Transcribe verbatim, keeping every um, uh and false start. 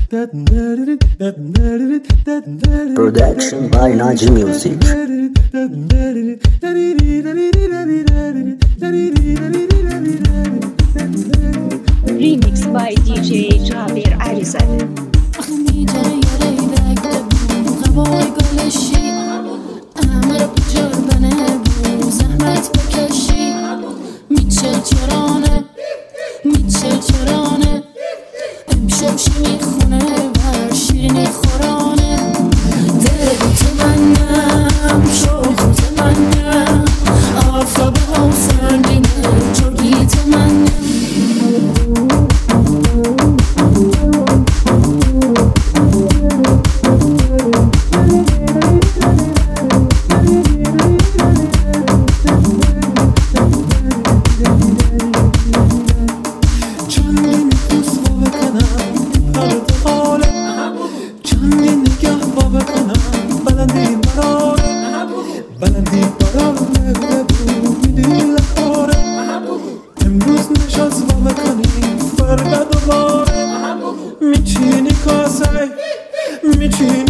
Production by Naji Music. Remix by دی جی جابر علیزاده. چرانه میچه چرانه امشب شی میخونه و شیرینی خورانه دل تو منم شوخ تو منم آفتاب ها سنگینه جرگی تو منم بلندی برامونه بگو میدی لخوره امروز نشست و بکنی فردا دوباره میچینی کاسه میچینی